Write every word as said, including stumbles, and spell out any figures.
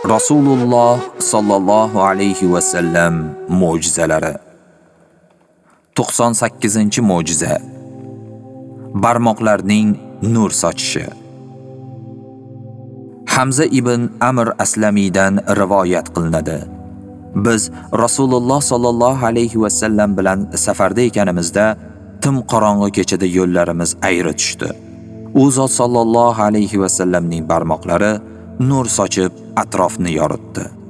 Rasululloh sallallohu alayhi va sallam mo'jizalari. to'qson sakkizinchi mo'jiza. Barmoqlarning nur sochishi. Hamza ibn Amr Aslamiydan rivoyat qilinadi. Biz Rasululloh sallallohu alayhi va sallam bilan safarda ekanimizda tim qorong'i kechada yo'llarimiz ayri tushdi. U zot sallallohu alayhi va sallamning barmoqlari nur sochib atrofni yoritdi.